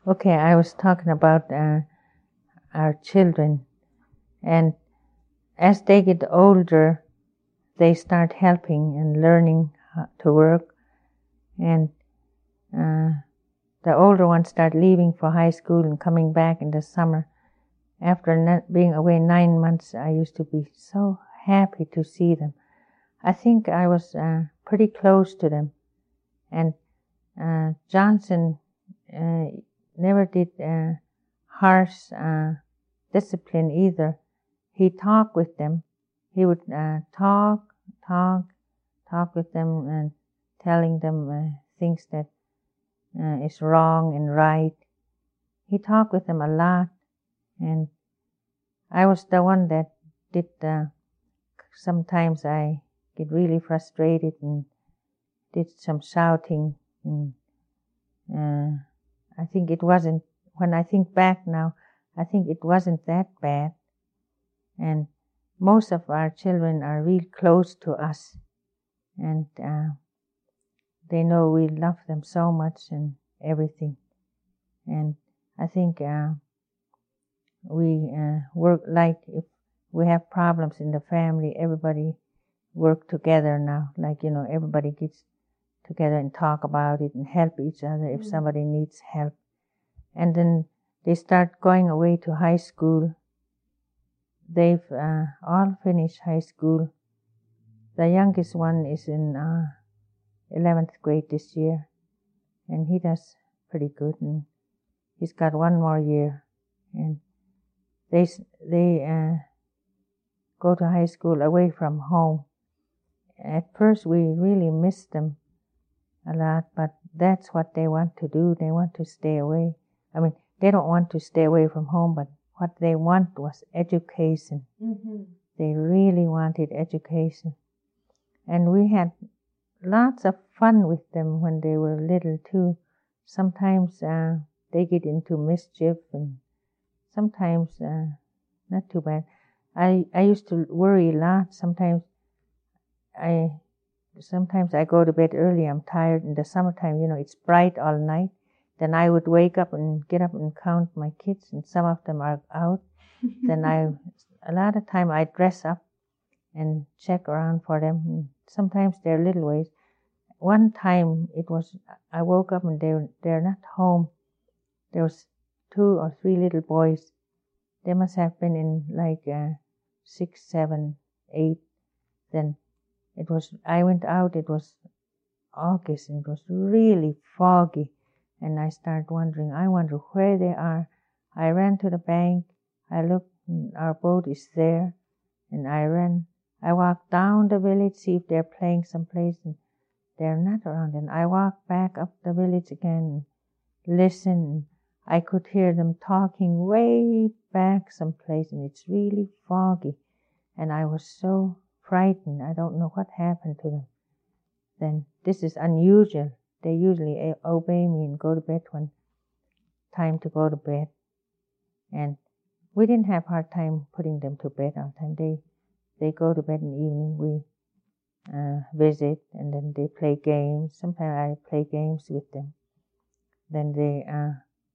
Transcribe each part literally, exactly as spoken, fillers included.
Okay, I was talking about uh, our children, and as they get older, they start helping and learning how to work, and uh, the older ones start leaving for high school and coming back in the summer. After not being away nine months, I used to be so happy to see them. I think I was uh, pretty close to them, and uh, Johnson uh, never did uh, harsh uh, discipline either. He talked with them. He would uh, talk, talk, talk with them, and telling them uh, things that uh, is wrong and right. He talked with them a lot, and I was the one that did. Uh, sometimes I get really frustrated and did some shouting, and uh, I think it wasn't. When I think back now, I think it wasn't that bad. And most of our children are real close to us, and uh, they know we love them so much and everything. And I think uh, we uh, work like if we have problems in the family, everybody work together now. Like, you know, everybody gets together and talk about it and help each other if Mm. somebody needs help. And then they start going away to high school. They've uh, all finished high school. The youngest one is in uh, eleventh grade this year, and he does pretty good, and he's got one more year. And they they uh, go to high school away from home. At first, we really miss them a lot, but that's what they want to do. They want to stay away. I mean, they don't want to stay away from home, but what they want was education. Mm-hmm. They really wanted education. And we had lots of fun with them when they were little too. Sometimes uh, they get into mischief, and sometimes uh, not too bad. I, I used to worry a lot. Sometimes I sometimes I go to bed early. I'm tired in the summertime. You know, it's bright all night. Then I would wake up and get up and count my kids, and some of them are out. Then I, a lot of time I dress up and check around for them. And sometimes they're little ways. One time it was, I woke up and they were, they're not home. There was two or three little boys. They must have been in like uh, six, seven, eight. Then it was, I went out, it was August, and it was really foggy. And I started wondering, I wonder where they are. I ran to the bank. I looked, and our boat is there. And I ran, I walked down the village, see if they're playing someplace. And they're not around. And I walked back up the village again and listened. I could hear them talking way back someplace, and it's really foggy. And I was so frightened. I don't know what happened to them. Then this is unusual. They usually obey me and go to bed when time to go to bed. And we didn't have hard time putting them to bed all the time. They they go to bed in the evening. We uh, visit, and then they play games. Sometimes I play games with them. Then they uh,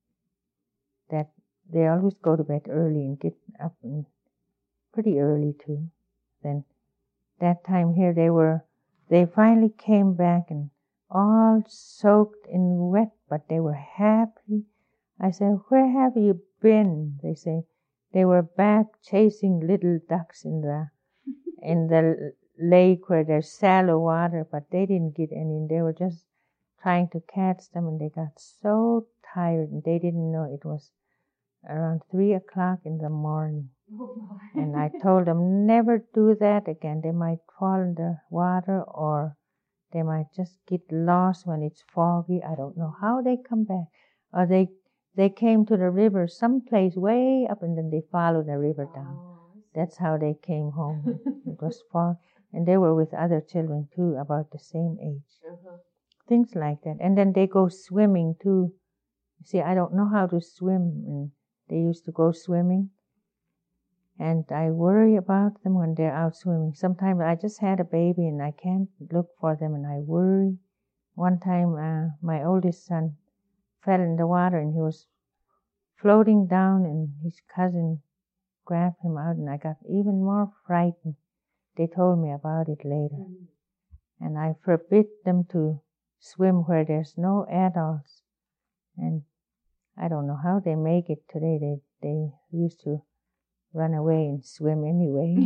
that they always go to bed early and get up and pretty early too. Then that time here they were, they finally came back and all soaked in wet, but they were happy. I said, where have you been? They say, they were back chasing little ducks in the in the lake where there's shallow water, but they didn't get any. They were just trying to catch them, and they got so tired, and they didn't know it was around three o'clock in the morning. Oh, And I told them, never do that again. They might fall in the water, or they might just get lost when it's foggy. I don't know how they come back. Or they they came to the river someplace way up, and then they followed the river down. Oh, That's how they came home. It was fog. And they were with other children too, about the same age. uh-huh. Things like that. And then they go swimming too. See, I don't know how to swim, and they used to go swimming. And I worry about them when they're out swimming. Sometimes I just had a baby and I can't look for them, and I worry. One time uh, my oldest son fell in the water, and he was floating down, and his cousin grabbed him out, and I got even more frightened. They told me about it later. Mm-hmm. And I forbid them to swim where there's no adults. And I don't know how they make it today. They they used to run away and swim anyway.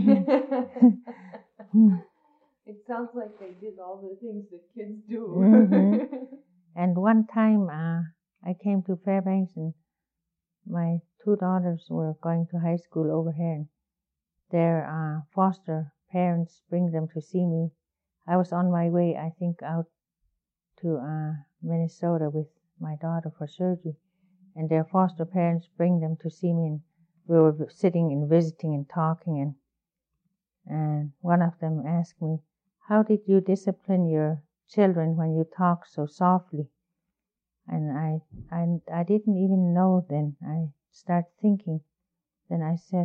It sounds like they did all the things that kids do. Mm-hmm. And one time uh, I came to Fairbanks, and my two daughters were going to high school over here, and their uh, foster parents bring them to see me. I was on my way, I think, out to uh, Minnesota with my daughter for surgery, and their foster parents bring them to see me, and we were sitting and visiting and talking, and and one of them asked me, "How did you discipline your children when you talk so softly?" And I, I, I didn't even know then. I started thinking. Then I said,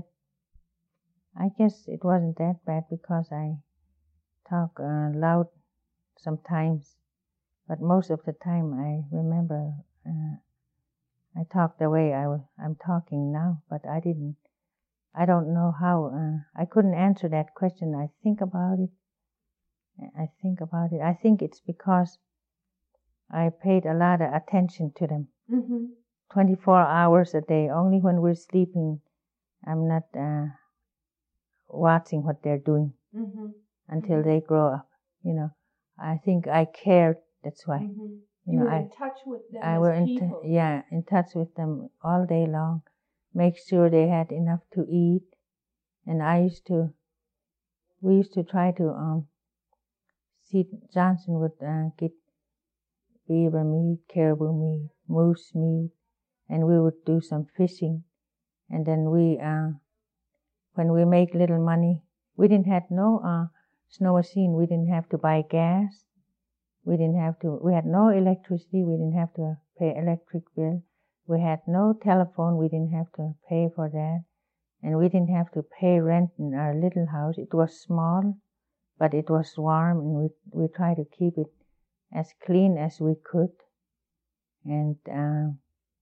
I guess it wasn't that bad because I talk uh, loud sometimes, but most of the time I remember uh, I talk the way I w- I'm talking now, but I didn't, I don't know how, uh, I couldn't answer that question. I think about it. I think about it. I think it's because I paid a lot of attention to them. Mm-hmm. twenty-four hours a day. Only when we're sleeping, I'm not uh, watching what they're doing mm-hmm. until mm-hmm. they grow up. You know, I think I cared. That's why. Mm-hmm. You, you know, were I, in touch with them I as were in people. T- yeah, in touch with them all day long. Make sure they had enough to eat. And I used to, we used to try to, um, see, Johnson would uh, get beaver meat, caribou meat, moose meat, and we would do some fishing. And then we, uh, when we make little money, we didn't have no uh, snow machine. We didn't have to buy gas. We didn't have to, we had no electricity. We didn't have to pay electric bill. We had no telephone. We didn't have to pay for that. And we didn't have to pay rent in our little house. It was small, but it was warm, and we, we tried to keep it as clean as we could. And uh,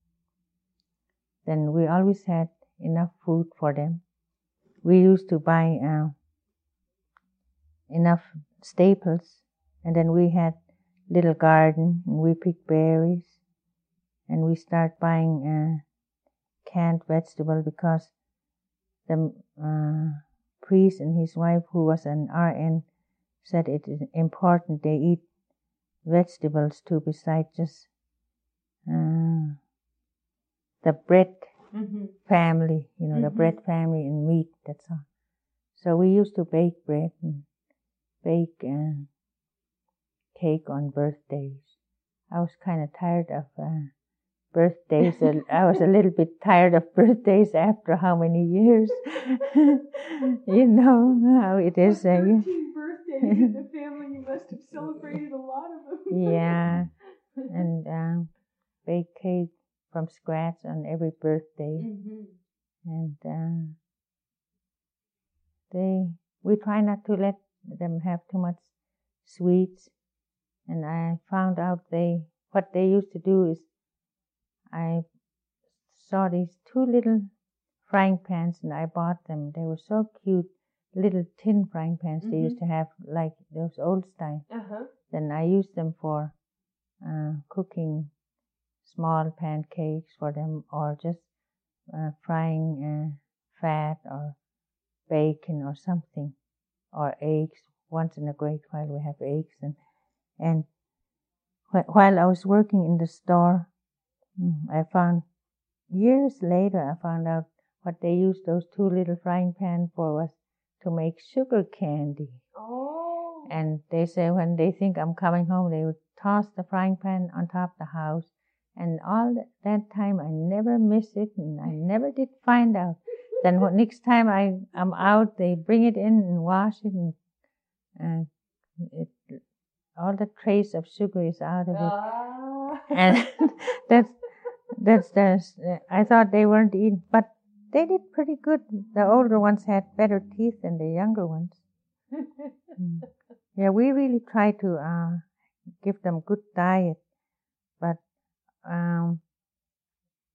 then we always had enough food for them. We used to buy uh, enough staples, and then we had little garden, and we picked berries, and we start buying uh, canned vegetable because the uh, priest and his wife, who was an R N, said it is important they eat vegetables too, besides just uh, the bread mm-hmm. family, you know, mm-hmm. the bread family and meat, that's all. So we used to bake bread and bake uh, cake on birthdays. I was kind of tired of uh, birthdays. I was a little bit tired of birthdays after how many years? You know how it is. Well, thirteen birthdays in the family, you must have celebrated a lot of them. Yeah, and um, bake cake from scratch on every birthday. Mm-hmm. And uh, they, we try not to let them have too much sweets. And I found out they, what they used to do is, I saw these two little frying pans, and I bought them. They were so cute, little tin frying pans. Mm-hmm. They used to have like those old style. Uh-huh. Then I used them for uh, cooking small pancakes for them, or just uh, frying uh, fat or bacon or something, or eggs. Once in a great while we have eggs. And and wh- while I was working in the store, I found, years later, I found out what they used those two little frying pans for was to make sugar candy. Oh. And they say when they think I'm coming home, they would toss the frying pan on top of the house. And all that time, I never missed it, and I never did find out. Then what, next time I, I'm out, they bring it in and wash it, and uh, it, all the trace of sugar is out of it. Ah. And that's that's the. I thought they weren't eating, but they did pretty good. The older ones had better teeth than the younger ones. Mm. Yeah, we really try to uh, give them good diet, but um,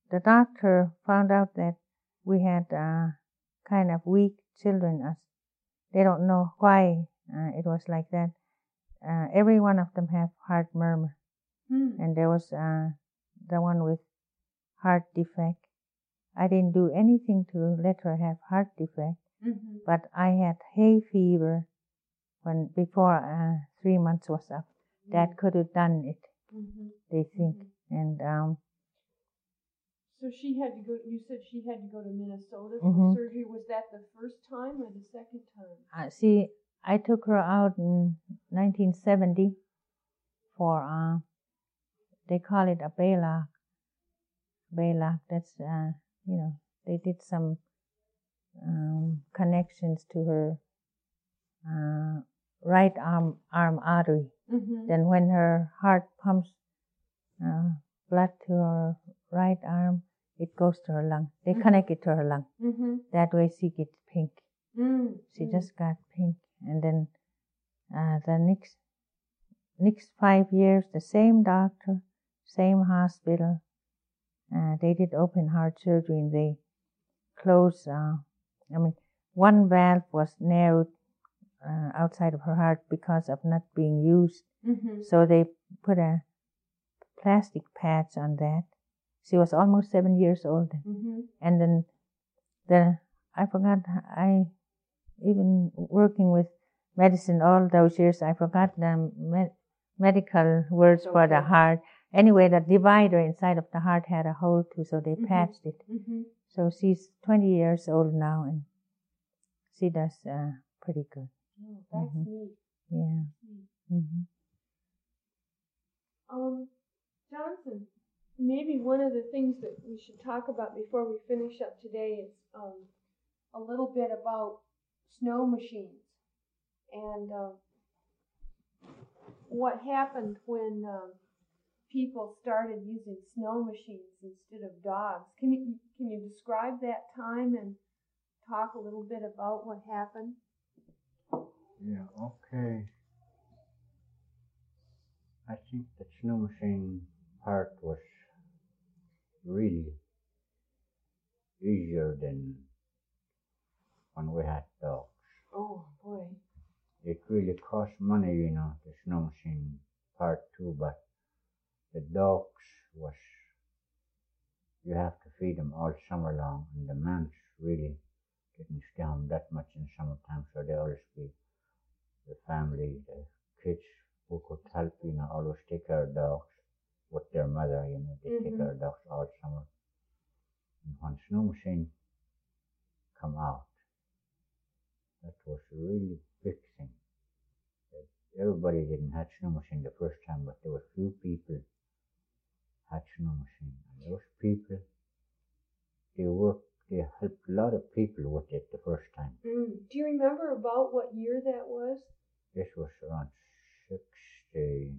the doctor found out that we had uh, kind of weak children. Us, they don't know why uh, it was like that. Uh, every one of them have heart murmur, Hmm. and there was uh, the one with heart defect. I didn't do anything to let her have heart defect, Mm-hmm. but I had hay fever when before uh, three months was up. That could have done it, Mm-hmm. they think. Mm-hmm. And um, So she had to go. You said she had to go to Minnesota Mhm. for surgery. Was that the first time or the second time? uh, see, I took her out in nineteen seventy for, uh, they call it a Balak. Balak, that's, uh, you know, they did some um, connections to her uh, right arm arm artery. Mm-hmm. Then when her heart pumps uh, blood to her right arm, it goes to her lung. They Mhm. connect it to her lung. Mm-hmm. That way she gets pink. Mm-hmm. She just got pink. And then uh, the next next five years, the same doctor, same hospital. Uh, they did open heart surgery and they closed. Uh, I mean, one valve was narrowed uh, outside of her heart because of not being used. Mm-hmm. So they put a plastic patch on that. She was almost seven years old then. Mm-hmm. And then the I forgot I even working with medicine all those years I forgot the med, medical words It's for the okay. heart. Anyway, the divider inside of the heart had a hole too, so they Mhm. patched it. Mm-hmm. So she's twenty years old now, and she does uh, pretty good. Oh, that's Mhm. neat. Yeah. Neat. hmm Um, Johnson, maybe one of the things that we should talk about before we finish up today is um, a little bit about snow machines and uh, what happened when um, people started using snow machines instead of dogs. Can you can you describe that time and talk a little bit about what happened? Yeah, okay. I think the snow machine part was really easier than when we had dogs. Oh boy. It really cost money, you know, the snow machine part too, but the dogs was, you have to feed them all summer long, and the man's really didn't stay home that much in summertime, so they always be the family, the kids who could help, you know, always take care of dogs with their mother, you know, they take Mhm. care of dogs all summer. And when snow machine come out, that was a really big thing. Everybody didn't have snow machine the first time, but there were few people had snow machine. And those people, they worked, they helped a lot of people with it the first time. Mm. Do you remember about what year that was? This was around sixty,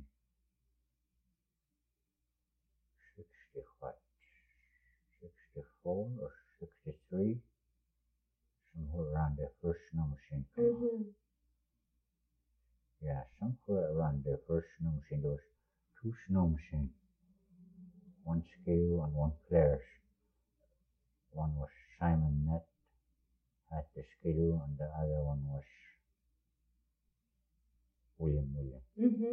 sixty what, sixty-four or sixty-three, somewhere around the first snow machine come out. Mm-hmm. Yeah, somewhere around the first snow machine, there was two snow machines, one Skidoo and one Polaris. One was Simon Net had the Skidoo, and the other one was William William. Mm-hmm.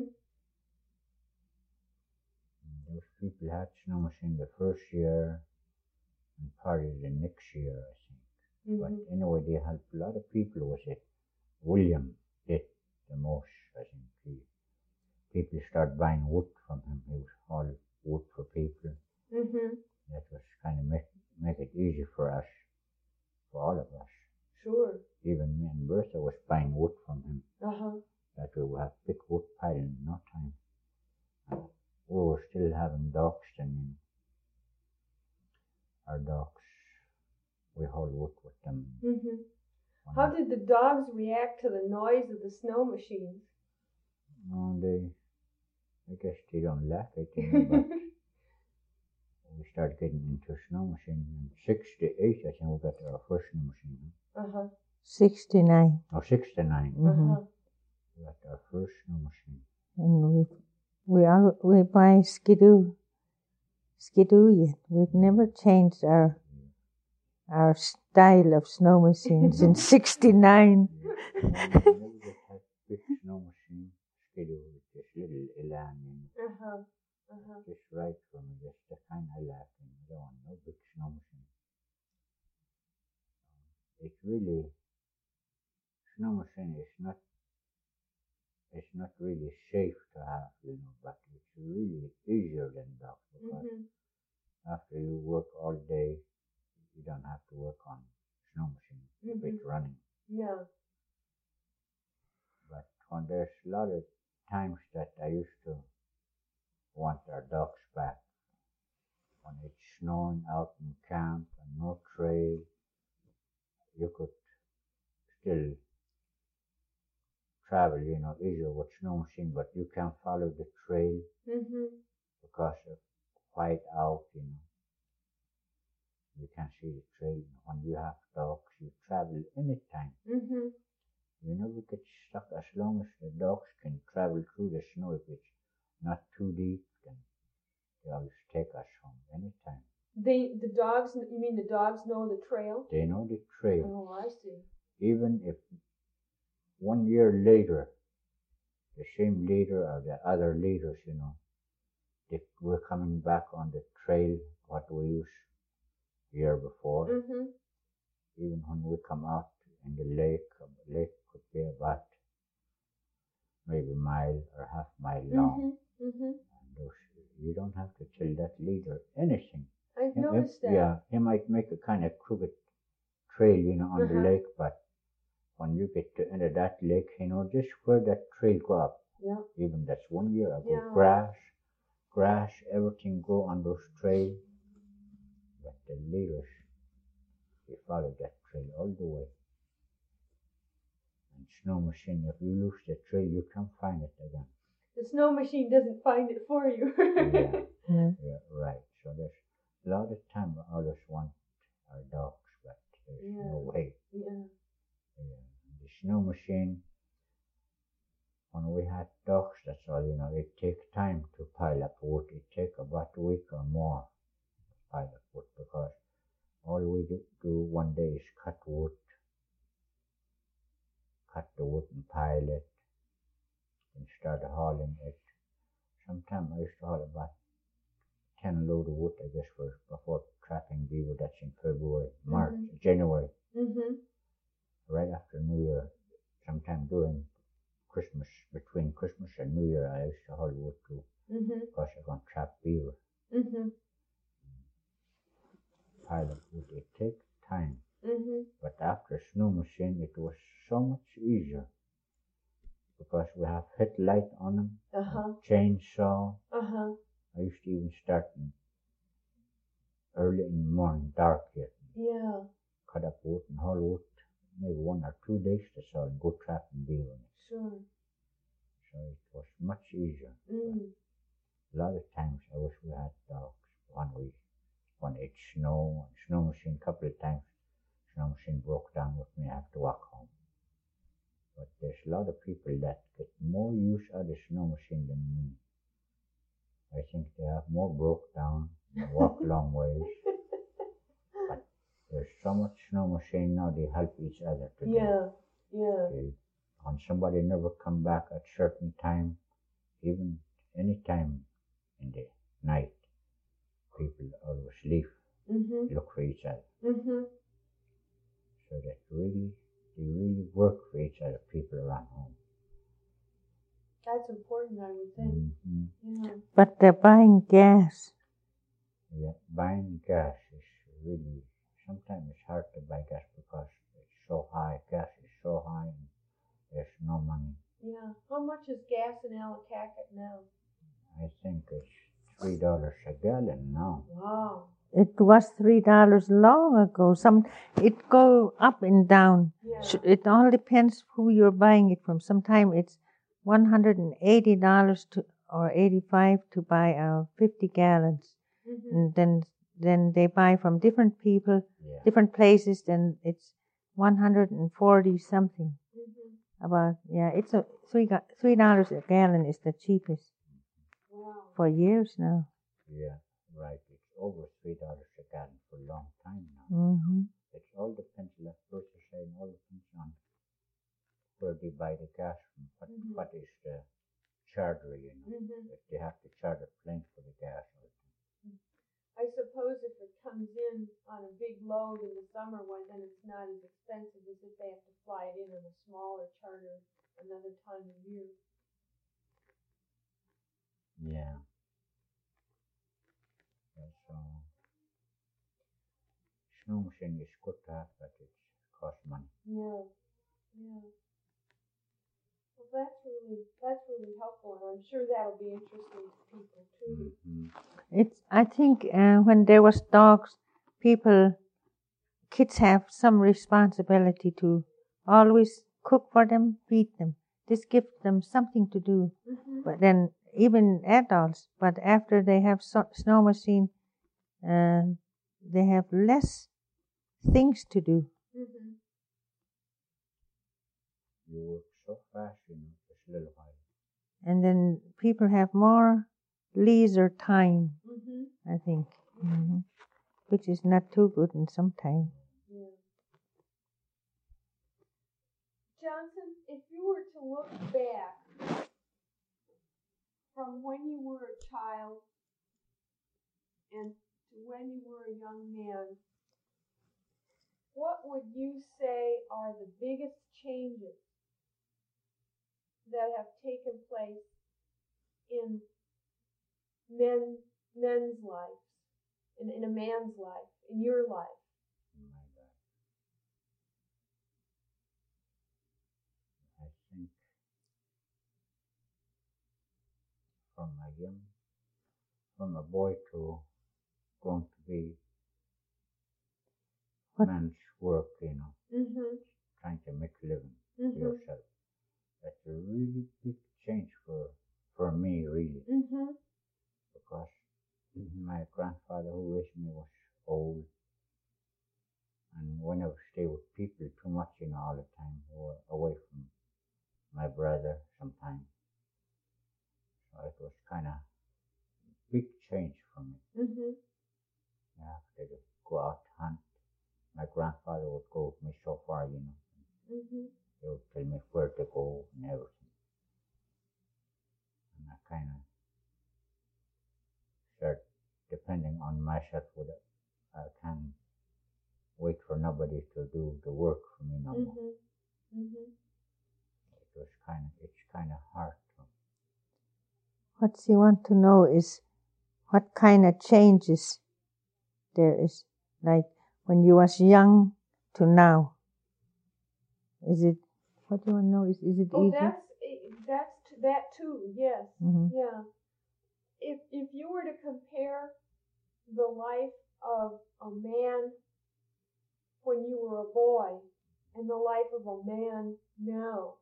And those people had snow machine the first year and part of the next year, I think. Mm-hmm. But anyway, they helped a lot of people with it. William did the most, I think. He, people started buying wood from him. He was all wood for people. Mm-hmm. That was kind of make, make it easy for us, for all of us. Sure. Even me and Bertha was buying wood from him. Uh-huh. That we would have big wood pile in no time. And we were still having dogs then, you know. Our dogs, we haul wood with them. Mm-hmm. When How did the dogs react to the noise of the snow machines? No, they, I guess they don't like it, you know, but we started getting into snow machine in sixty-eight, I think we got our first snow machine. Huh? Uh-huh. sixty-nine. No, sixty-nine. Mhm. Uh-huh. We got our first snow machine. And we we all we buy Skidoo skidoo yet. We've never changed our our style of snow machine since sixty-nine. Yeah. No, we never just had big snow machine, skidoo with this little elan in it. Uh-huh. Uh-huh. Just right for me, just the kind I like. And I don't want no big snow machine. It's really, snow machine is not, it's not really safe to have, you know, but it's really easier than dogs because Mhm. after you work all day, you don't have to work on snow machine if it's Mhm. running. Yeah. But when there's a lot of times that I used to want our dogs back, when it's snowing out in camp and no trail, you could still travel, you know, easier with snow machine, but you can't follow the trail Mhm. because of white out, you know. You can see the trail. When you have dogs, you travel anytime. Mhm. You never get stuck as long as the dogs can travel through the snow. If it's not too deep, then they always take us home anytime. They the dogs. You mean the dogs know the trail? They know the trail. Oh, I see. Even if one year later, the same leader or the other leaders, you know, they were coming back on the trail what we used year before. Mhm. Even when we come out in the lake, the lake could be about maybe a mile or half mile long. Mhm. Mhm. And those, you don't have to tell that leader anything. I've He- he- noticed that. Yeah, he might make a kind of crooked trail, you know, on the Uh-huh. lake, but when you get to the end of that lake, he knows just where that trail go up. Yeah. Even that's one year ago. Yeah. Grass, grass, everything grow on those trails. But the leaders, they follow that trail all the way. And snow machine, if you lose the trail, you can't find it again. The snow machine doesn't find it for you. Yeah, Yeah. yeah, right. So there's a lot of time I always want our dogs, but there's Yeah. no way. Yeah. Yeah. The snow machine, when we had dogs, that's all, you know, it takes time to pile up wood. It takes about a week or more to pile up wood because all we do, do one day is cut wood, cut the wood and pile it, and start hauling it. Sometimes I used to haul about ten load of wood, I guess, for before trapping beaver. That's in February, March, Mhm. January, Mhm. right after New Year. Sometime during Christmas, between Christmas and New Year, I used to haul wood too, Mhm. because I want to trap beaver. Mhm. Pile of wood, it takes time. Mhm. But after snow machine, it was so much easier because we have headlight on them, Uh-huh. chainsaw. Uh-huh. I used to even start early in the morning, dark yet, Yeah. cut up wood and haul wood, maybe one or two days to sell and go trapping beaver. Sure. So it was much easier. Mm. A lot of times I wish we had dogs. One week, when it snow, snow machine, a couple of times, snow machine broke down with me. I have to walk home. But there's a lot of people that get more use out of the snow machine than me. I think they have more broke down and walk long ways. But there's so much snow machine now, they help each other today. Yeah. Yeah. They, when somebody never come back at certain time, even any time in the night, people always leave, Mhm. look for each other. Mhm. So that really, they really work for each other, people around home. That's important, I would think. Mm-hmm. Yeah. But they're buying gas. Yeah, buying gas is really, sometimes it's hard to buy gas because it's so high, gas is so high and there's no money. Yeah. How much is gas in Alacacat now? I think it's three dollars a gallon now. Wow. It was three dollars long ago. Some it go up and down. Yeah. Sh- It all depends who you're buying it from. Sometimes it's one hundred and eighty dollars to or eighty-five to buy uh, fifty gallons, Mhm. and then then they buy from different people, Yeah. different places. Then it's one hundred and forty something. Mhm. About yeah, it's a three ga- three dollars a gallon is the cheapest Wow. for years now. Yeah, right. over three dollars a gallon for a long time now. Mm-hmm. It all depends, like Bruce is saying, all depends on where they buy the gas from. What, Mhm. what is the charter, you know? Mhm. If they have to charter a plane for the gas all the time. I suppose if it comes in on a big load in the summer, well, then it's not as expensive as if they have to fly it in on a smaller charter another time of year. Yeah. Yeah, so snow machine is good to have, but it costs money. Yeah, yeah. Well, that's really that's really helpful, and I'm sure that'll be interesting to people too. Mm-hmm. It's. I think uh, when there was dogs, people, kids have some responsibility to always cook for them, feed them. This gives them something to do. Mm-hmm. But then even adults, but after they have so, snow machine, uh, they have less things to do. Mm-hmm. You work so fast, you know, just a little while. And then people have more leisure time, Mm-hmm. I think, hmm which is not too good in some time. Yeah. Johnson, if you were to look back from when you were a child and to when you were a young man, what would you say are the biggest changes that have taken place in men men's lives, in, in a man's life, in your life? In my life. I think from a young, from a boy to going to be What? man's work, you know, Mm-hmm. trying to make a living Mm-hmm. for yourself. That's a really big change for for me, really, Mm-hmm. because my grandfather who raised me was old, and when I would stay with people too much, you know, all the time, or away from my brother sometimes. So it was kind of big change for me. Mm-hmm. Yeah, they would go out to hunt. My grandfather would go with me so far, you know. Mm-hmm. He would tell me where to go and everything. And I kind of start depending on myself. With it. I can't wait for nobody to do the work for me no more. Mm-hmm. Mm-hmm. It was kind of, it's kind of hard to. What you want to know is what kind of changes there is, like when you was young to now. Is it, what do you want to know? Is, is it Oh, easy? that's that's t- that too. Yes. Mm-hmm. Yeah. If if you were to compare the life of a man when you were a boy and the life of a man now,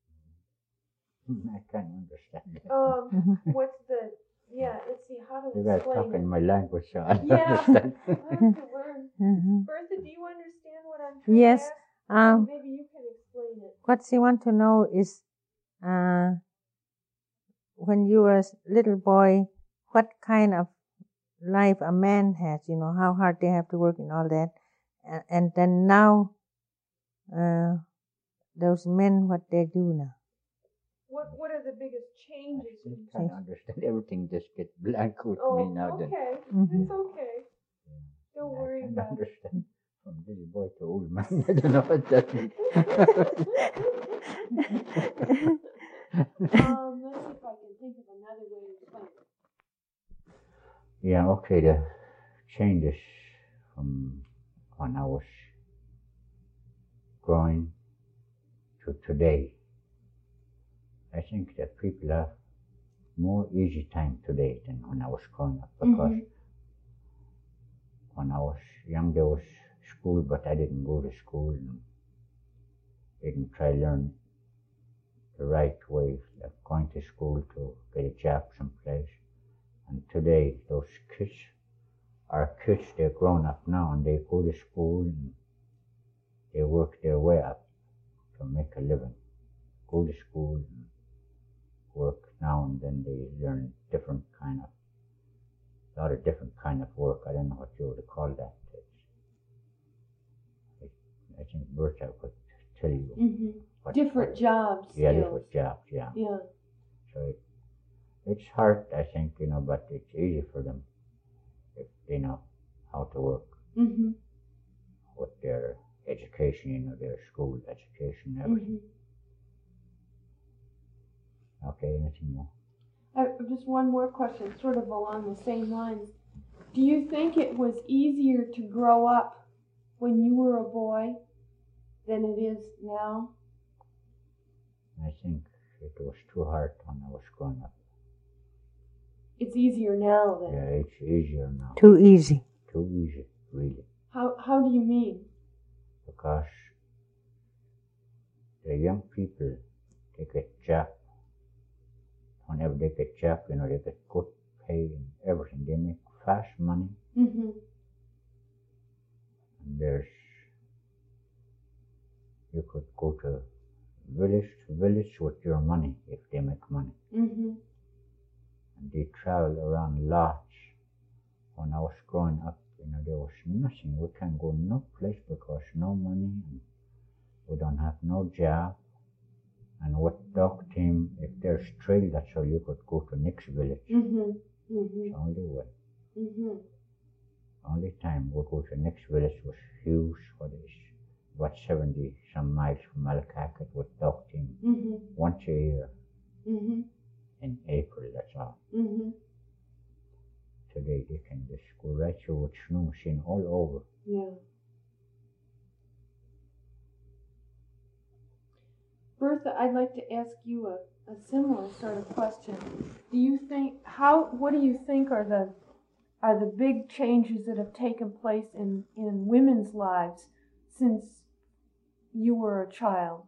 I can't understand it. um, Mm-hmm. what's the yeah? Let's see how to You guys explain talking it. my language, so I don't Yeah. understand. I have to learn. Mm-hmm. Bertha, do you understand what I'm trying Yes. to ask? Um, Maybe you can explain it. what you want to know is, uh, when you were a little boy, what kind of life a man has, you know, how hard they have to work and all that. And, and then now, uh, those men, what they do now. What What are the biggest I changes? still you- can't understand. Everything just get blank with Oh, me now. Then okay. Mhm. It's okay. Don't I worry can't about it. understand from little boy to old man. I don't know what that means. Um, let's see if I can think of another way to explain it. Yeah, okay. The changes from when I was growing to today. I think that people have more easy time today than when I was growing up, because Mhm. when I was young there was school, but I didn't go to school and didn't try to learn the right way of going to school to get a job someplace. And today those kids are kids, they're grown up now and they go to school and they work their way up to make a living. Go to school and work now and then, they learn different kind of a lot of different kind of work. I don't know what you would call that. It's, I think Bertha could tell you. Mm-hmm. What, different what, jobs. Yeah, skills. different jobs, yeah. Yeah. So it, it's hard, I think, you know, but it's easy for them if they know how to work Mm-hmm. with their education, you know, their school education, everything. Mm-hmm. Okay, anything more? Uh, just one more question, sort of along the same lines. Do you think it was easier to grow up when you were a boy than it is now? I think it was too hard when I was growing up. It's easier now then? Yeah, it's easier now. Too easy. Too easy, really. How how do you mean? Because the young people, they get job. Whenever they get job, you know, they get good pay and everything. They make fast money. Mm-hmm. And there's, you could go to village to village with your money if they make money. Mm-hmm. And they travel around lots. When I was growing up, you know, there was nothing. We can't go no place because no money. And we don't have no job. And with dog team, if there's trail, that's all you could go to next village. Mm-hmm. Mm-hmm. It's the only way. Mm-hmm. Only time we go to next village was huge. What is about seventy some miles from Malakakat with dog team. Mm-hmm. Once a year. Mm-hmm. In April, that's all. Mm-hmm. Today they can just go right through with snow machine all over. Yeah. Bertha, I'd like to ask you a, a similar sort of question. Do you think how what do you think are the are the big changes that have taken place in, in women's lives since you were a child?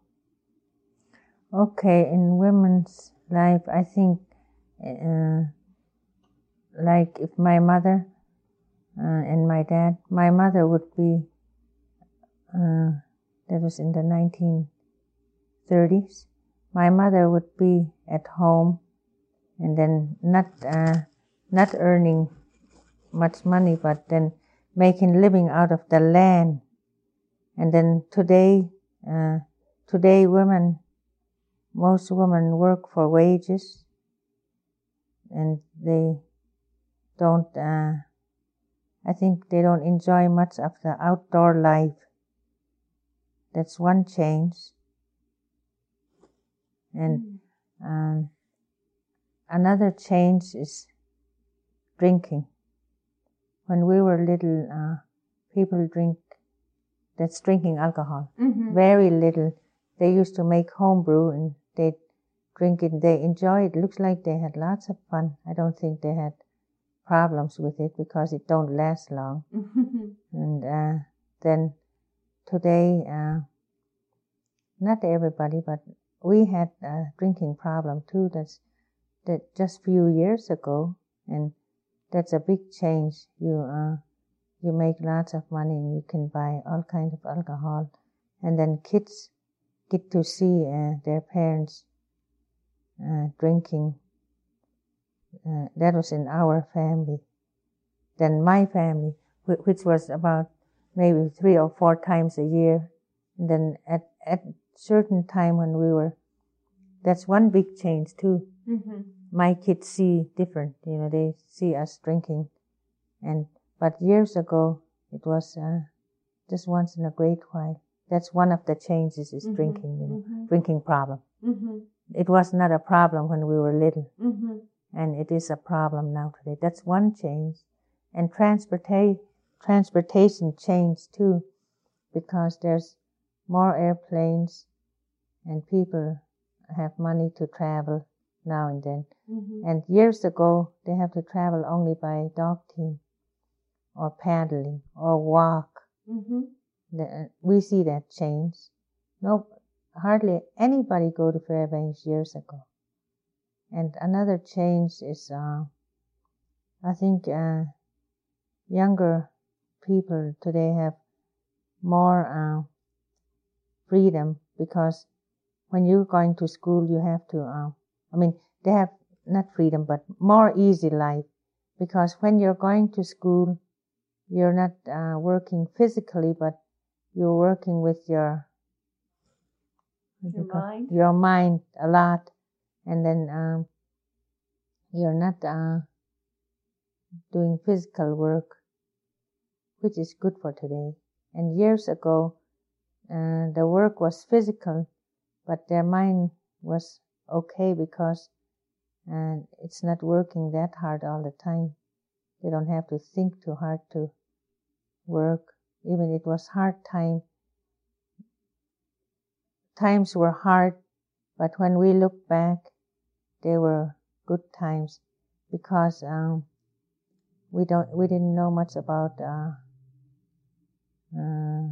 Okay, in women's life, I think, uh, like if my mother uh, and my dad, my mother would be, uh, that was in the nineteen thirties, my mother would be at home and then not uh, not earning much money, but then making living out of the land. And then today, uh, today women, most women work for wages, and they don't, uh, I think they don't enjoy much of the outdoor life. That's one change. And um, another change is drinking. When we were little, uh, people drink, that's drinking alcohol. Mm-hmm. Very little. They used to make homebrew and they drink it. They enjoy it. Looks like they had lots of fun. I don't think they had problems with it because it don't last long. Mm-hmm. And uh, then today, uh, not everybody, but we had a drinking problem too. That's that just few years ago, and that's a big change. You uh, you make lots of money and you can buy all kinds of alcohol, and then kids get to see uh, their parents uh, drinking. Uh, that was in our family. Then my family, which was about maybe three or four times a year. And then at at certain time when we were, that's one big change too. Mm-hmm. My kids see different, you know, they see us drinking. And but years ago, it was uh, just once in a great while. That's one of the changes is Mm-hmm. drinking, you know, Mm-hmm. drinking problem. Mm-hmm. It was not a problem when we were little, Mm-hmm. and it is a problem now today. That's one change. And transporta- transportation changed too, because there's more airplanes and people have money to travel now and then. Mm-hmm. And years ago, they have to travel only by dog team or paddling or walk. Mm-hmm. The, we see that change. No, hardly anybody go to Fairbanks years ago. And another change is, uh, I think, uh, younger people today have more uh, freedom, because when you're going to school, you have to, uh, I mean, they have not freedom, but more easy life. because when you're going to school, you're not uh, working physically, but you're working with your Your mind? your mind a lot, and then um, you're not uh, doing physical work, which is good for today. And years ago, uh, the work was physical, but their mind was okay because uh, it's not working that hard all the time. They don't have to think too hard to work. Even it was hard time. Times were hard, but when we look back, they were good times because um, we don't we didn't know much about uh, uh,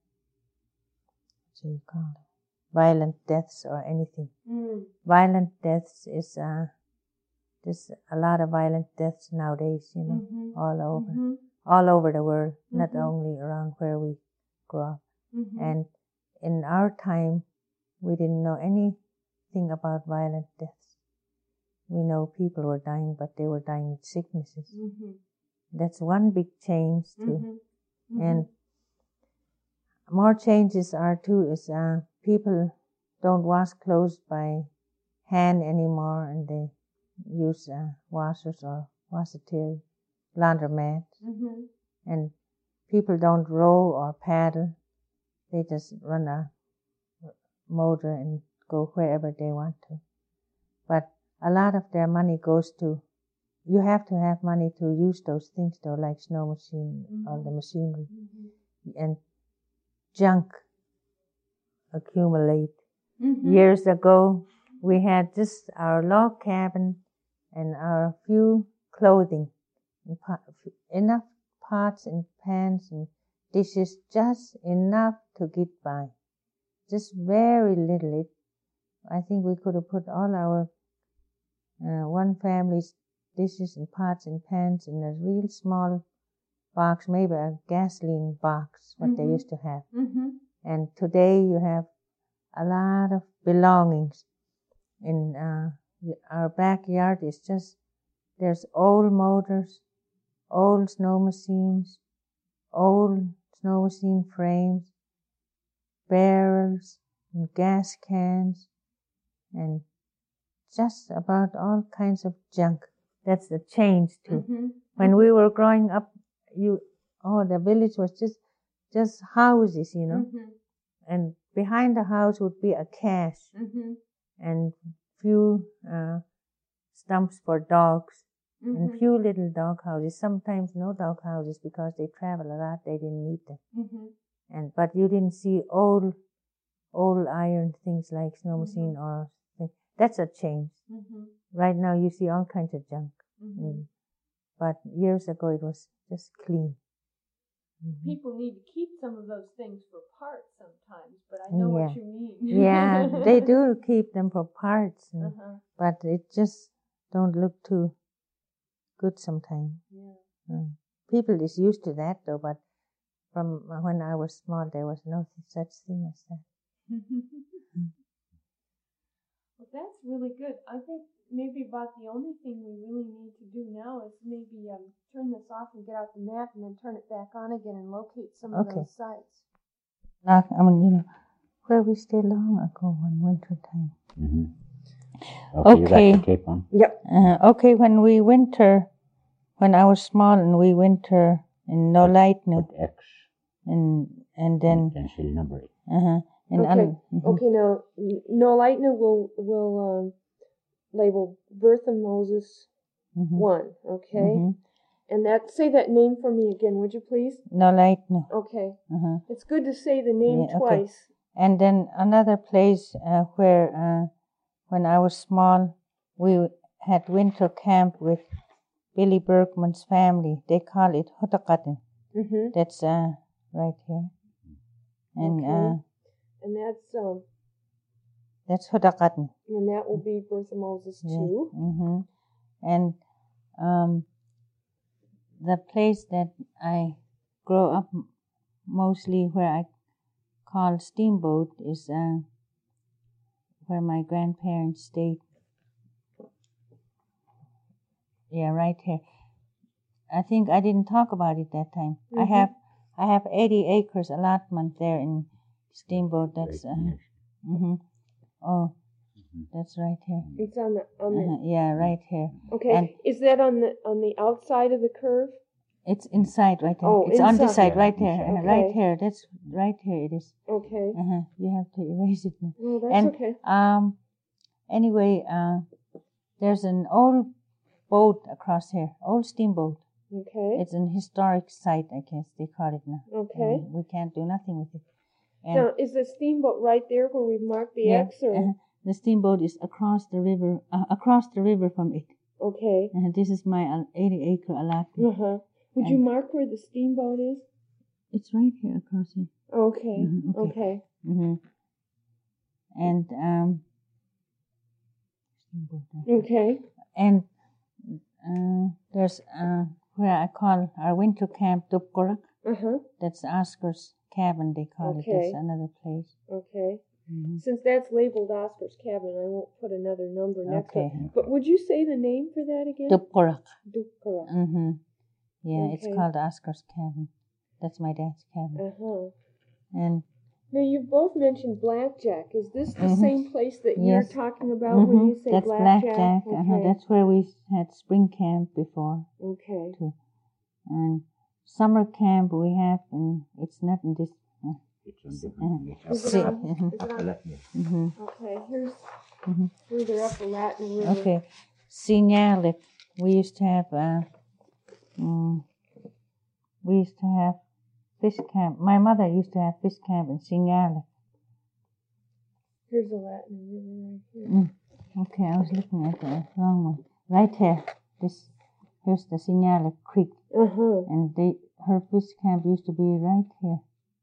what do you call it? Violent deaths or anything. Mm. Violent deaths is uh, there's a lot of violent deaths nowadays, you know, Mm-hmm. all over, Mm-hmm. all over the world, Mm-hmm. not only around where we grew up. Mm-hmm. And in our time, we didn't know anything about violent deaths. We know people were dying, but they were dying with sicknesses. Mm-hmm. That's one big change too. Mm-hmm. Mm-hmm. And more changes are too is uh, people don't wash clothes by hand anymore, and they use uh, washers or washateria, laundromats. Mm-hmm. And people don't row or paddle. They just run a motor and go wherever they want to. But a lot of their money goes to, you have to have money to use those things though, like snow machine, Mm-hmm. or the machinery. Mm-hmm. And junk accumulate. Mm-hmm. Years ago, we had just our log cabin and our few clothing, and pot, enough pots and pans and dishes, just enough to get by. Just very little. It, I think we could have put all our uh, one family's dishes and pots and pans in a real small box, maybe a gasoline box, what Mm-hmm. they used to have. Mm-hmm. And today you have a lot of belongings. In uh, our backyard is just, there's old motors, old snow machines, old snow machine frames, barrels, and gas cans, and just about all kinds of junk. That's the change too. Mm-hmm. When we were growing up, you, oh, the village was just, just houses, you know, Mm-hmm. and behind the house would be a cache Mm-hmm. and few uh, stumps for dogs Mm-hmm. and few little dog houses. Sometimes no dog houses because they travel a lot. They didn't need them. Mm-hmm. And but you didn't see old, old iron things like snow Mm-hmm. machine or thing. That's a change. Mm-hmm. Right now you see all kinds of junk. Mm-hmm. Mm. But years ago it was just clean. Mm-hmm. People need to keep some of those things for parts sometimes, but I know Yeah. what you mean. Yeah, they do keep them for parts, and, Uh-huh. but it just don't look too good sometimes. Yeah. Mm. People is used to that though, but from when I was small, there was no such thing as that. Well, that's really good. I think maybe about the only thing we really need to do now is maybe um, turn this off and get out the map and then turn it back on again and locate some of Okay. those sites. Like, I mean, you know, where we stayed long ago in winter time. Mm-hmm. Okay, you Okay. got the tape on? Yep. Uh, okay, when we winter, when I was small and we winter in No Light, no, Put X and and then and she'll number it. uh huh. And Okay. un- mhm. Okay, now, n- no lightning will, will um, label Birth of Moses Mhm. one, okay? Mhm. And that, say that name for me again, would you please? No Light, no. Okay. Uh-huh. It's good to say the name Yeah, okay. twice. And then another place uh, where, uh, when I was small, we had winter camp with Billy Berkman's family. They call it Hotakatin. Mm-hmm. That's uh, right here. And Okay. uh, And that's, um, that's Hotakatin. and that will be Birth of Moses two. Mm-hmm. And um, the place that I grew up m- mostly where I call Steamboat is uh, where my grandparents stayed. Yeah, right here. I think I didn't talk about it that time. Mm-hmm. I have I have eighty acres allotment there in Steamboat. That's uh, mm-hmm. Oh, mm-hmm. That's right here. It's on the on the. Uh-huh. Yeah, right here. Okay, and is that on the on the outside of the curve? It's inside right there. Oh, it's inside. on this side Yeah, right there. inside. Uh, Right Okay. here. That's right here. It is. Okay. Uh-huh. You have to erase it now. Well, that's and okay. um, anyway, uh, there's an old boat across here, old steamboat. Okay. It's an historic site, I guess they call it now. Okay. Uh, we can't do nothing with it. And Now, is the steamboat right there where we've marked the yeah, X, or uh, the steamboat is across the river, uh, across the river from it. okay? Uh, this is my uh, eighty acre allotment. Uh huh. Would you mark where the steamboat is? It's right here across here. Okay. Mhm, okay. Okay. Mm-hmm. And um, steamboat. right here. Okay. And uh, there's uh, where I call our winter camp Dupkorak. Uh huh. That's Oscar's cabin, they call it. Okay. That's another place. Okay. Mm-hmm. Since that's labeled Oscar's cabin, I won't put another number next to Okay. it. But would you say the name for that again? Dupkorak. Dupkara. Mm-hmm. Yeah, it's Okay. called Oscar's cabin. That's my dad's cabin. Uh huh. And Now you both mentioned Blackjack. Is this the Mhm. same place that Yes. you're talking about when mhm, you say that's Blackjack? Blackjack. Okay. Uh-huh. That's where we had spring camp before. Okay. Too. And summer camp we have, and it's not in this. Uh, It's on uh, different. It's Is it see, on? mhm, Is it on? up there. mhm, Okay. Here's mhm. further up the Latin River. Okay. Signalik. We used to have. Uh, mm, we used to have fish camp. My mother used to have fish camp in Signalik. Here's the Latin River right here. Mm. Okay, I was looking at the wrong one. Right here. This here's the Signalik Creek, Uh huh. and they her fish camp used to be right here,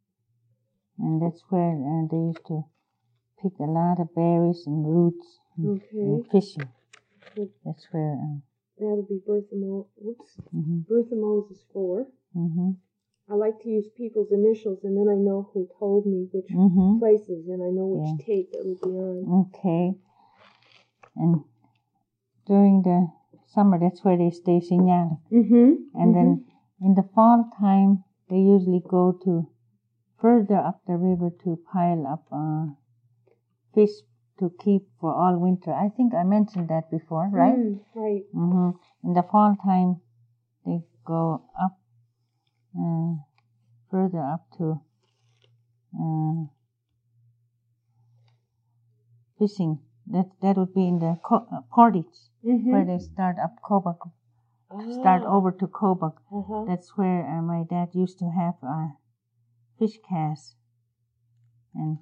and that's where uh, they used to pick a lot of berries and roots and, Okay. and fishing. Good. That's where. Uh, That'll be Bertha Mo. Whoops. mhm, Bertha Moses four. mhm, I like to use people's initials, and then I know who told me which mhm. places, and I know which Yeah. tape it will be on. Okay. And during the summer, that's where they stay Signalik. Mm-hmm. And then in the fall time, they usually go to further up the river to pile up uh, fish to keep for all winter. I think I mentioned that before, right? Mm, right. Mm-hmm. In the fall time, they go up, uh, further up to uh, fishing. That that would be in the Co- uh, Portage, Mm-hmm. where they start up Kobuk, start over to Kobuk. Uh-huh. That's where uh, my dad used to have uh, fish cast, and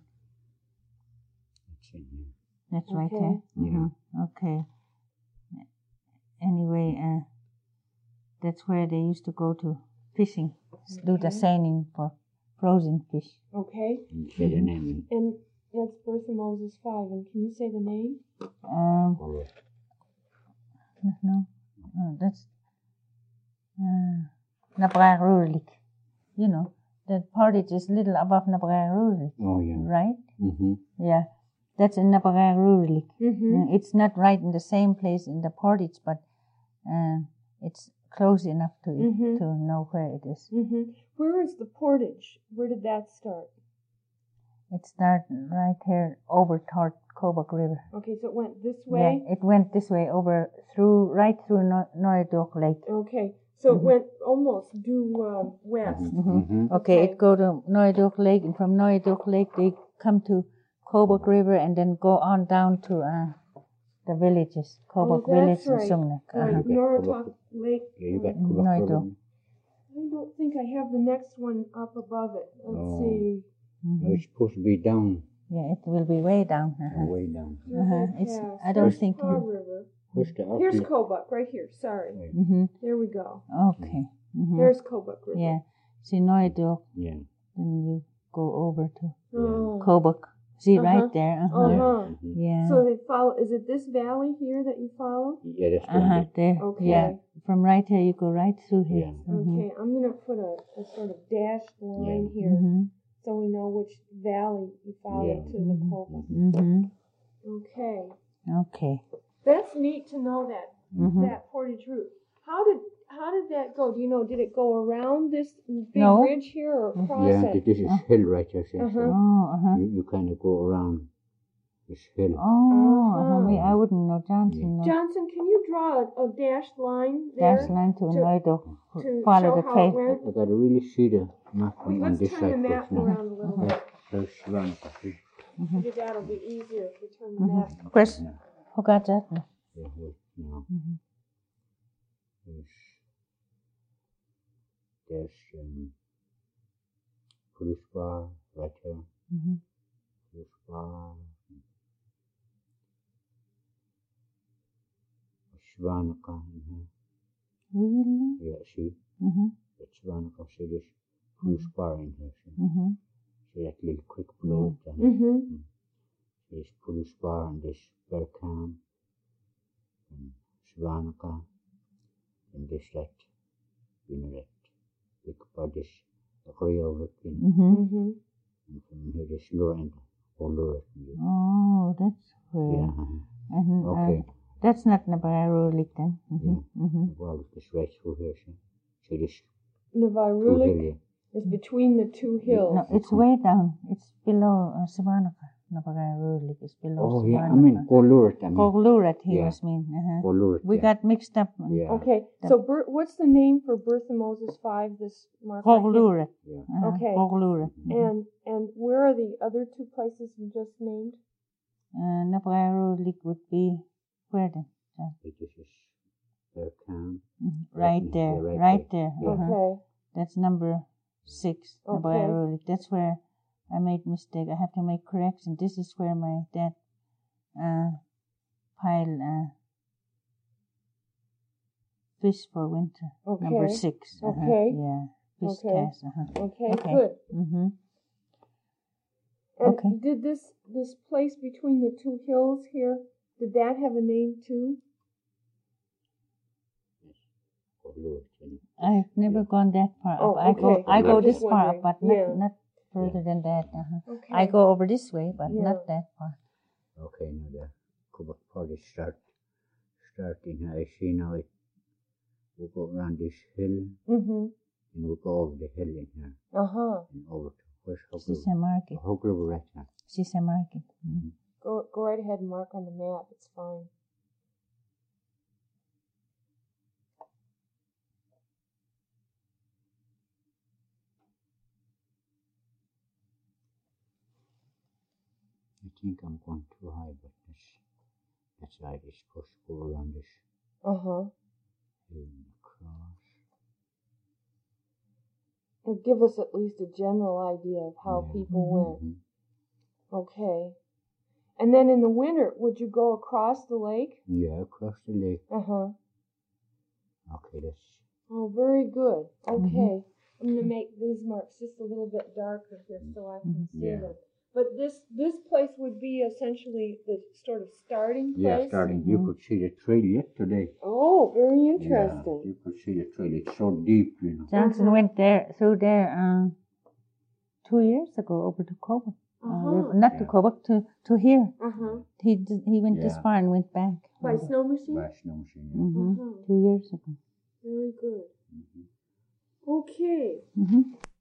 It's in here. that's right Okay. there. Yeah. Mhm. Okay. Anyway, uh, that's where they used to go to fishing, s- do the Okay. seining for frozen fish. Okay. You say the name. And that's Bertha Moses five. And can you say the name? Um, Or no, no, that's uh, Nabrarulik. You know, that Portage is little above Nabrarulik, oh yeah. right? Mm-hmm. Yeah, that's in Nabrarulik. Mm-hmm. Uh, It's not right in the same place in the Portage, but uh, it's close enough to it Mhm. to know where it is. Mm-hmm. Where is the Portage? Where did that start? It starts right here over toward Kobuk River. Okay, so it went this way. Yeah, it went this way over through right through no- Noyadok Lake. Okay, so Mhm. it went almost due uh, west. Mhm. Mm-hmm. Okay, Okay. it go to Noyadok Lake, and from Noyadok Lake they come to Kobuk River, and then go on down to uh, the villages, Kobuk Oh, that's Village and right. Sungnak. Right, Uh-huh. Norotop Lake. Yeah, you got Mm, Kubak no, I River. don't. I don't think I have the next one up above it. Let's Oh. see. Mhm. No, it's supposed to be down, Yeah, it will be way down. Uh-huh. way down. Uh-huh. It's- Yeah, I don't First think- Paw River. Where's the Here's outlet? Kobuk, right here. Sorry. Mm-hmm. There we go. Okay. Mm-hmm. There's Kobuk River. Yeah. See Noyadok, Yeah. then you go over to Oh. Kobuk. See Uh-huh. right there. Uh-huh. Uh-huh. Mhm. Yeah. So they follow. Is it this valley here that you follow? Yeah, that's the Uh-huh. one. There. Okay. Yeah. From right here, you go right through here. Yeah. Mhm. Okay, I'm gonna put a, a sort of dashed line Yeah. here Mhm. so we know which valley you follow Yeah. to the Mhm. Kobuk. Mhm. Okay, Okay. that's neat to know that Mhm. that portage route. How did how did that go? Do you know, did it go around this big No. ridge here or across Yeah, it? this is hill right here. See, Uh-huh. so Oh, uh-huh. you, you kind of go around this hill. Oh, uh-huh. Uh-huh. Me, I wouldn't know. Johnson knows. Johnson, can you draw a, a dashed line there? Dash line to to- know to to follow show the how it trail. went? I gotta really see the map Wait, on let's this turn side the map first now. around a little bit. There's Svanepa, see? Maybe that'll be easier if we turn the Mhm. map. Chris, Yeah, who got that? yeah, wait, now. Mhm. There's, there's um, Purusbar right here. Mhm. Purusbar. Svanaka in here. Really? Yeah, see? Mhm. That's Svanaka. See this Purusbar in here. See? Mhm. See that little quick blow down. Mm-hmm. There's Purusbar and this Berkham and Svanaka and this that, you know, that big bodies, the real victim. Mhm. Mm-hmm. And from here this lower end, or lower. Oh, that's Yeah. weird. uh-huh. And, uh, Okay. that's not Nabarulik then. Mhm. Yeah. Mhm. The wall is right through here. See, see this two Navarulik hill. is between the two hills. No, it's way down. It's below uh, Savanaka. Nabarulik is below Oh yeah, I Savanaka. mean Kolurat. I mean Koglurat, he Yeah. was mean. Uh-huh. Kolurat. We yeah. got mixed up. Yeah. Okay, The- so Ber- what's the name for Birth of Moses five, this mark right here? Koglurat. Yeah. Uh-huh. Okay. Koglurat. And and where are the other two places you just named? Uh, Nabarulik would be where then? This is Berkham. Mhm. Right Right in- there. yeah, right Right there. there. Yeah. Uh-huh. Okay. That's number six. Okay. Nabarulik. That's where I made mistake. I have to make correction. This is where my dad uh, pile uh, fish for winter. Okay. Number six. Uh-huh. Okay. Yeah. Fish Okay. cast. Uh-huh. Okay, Okay. good. Mm-hmm. And Okay. did this this place between the two hills here, did that have a name too? Kolurat. and I've never Yeah. gone that far Oh, up. I go, okay. I I'm go just this far wondering. up, but not, Yeah. not further than that. Uh-huh. Okay. I go over this way, but Yeah. not that far. Okay, now the Kubak party start starting here. I see now it we go around this hill Mm-hmm. and we go over the hill in here Uh-huh. and over to where's She's Hogriver? a market. Hogriver right here. She's a market. Mhm. Go go right ahead and mark on the map. It's fine. I think I'm going too high, but that's that's right. It's supposed to go around this Uh-huh. hill and across. It'll give us at least a general idea of how Yeah. people went. Mhm. Okay. And then in the winter, would you go across the lake? Yeah, across the lake. Uh-huh. Okay, that's Oh, very good. Mm-hmm. Okay. I'm going to make these marks just a little bit darker here so I can see Yeah. them. But this this place would be essentially the sort of starting place? yeah. Starting, you Mhm. could see the trail yesterday. Oh, very Yeah, interesting. you could see the trail. It's so deep, you know. Johnson Uh-huh. went there through there uh, two years ago over to Kobuk. Uh, Uh-huh. not to Yeah. Kobuk, to, to here. Uh-huh. He did, he went this Yeah. far and went back. By snow machine? By snow machine. Yeah. Mm-hmm. Uh-huh. Two years ago. Very good. Mhm. Okay. Mm-hmm.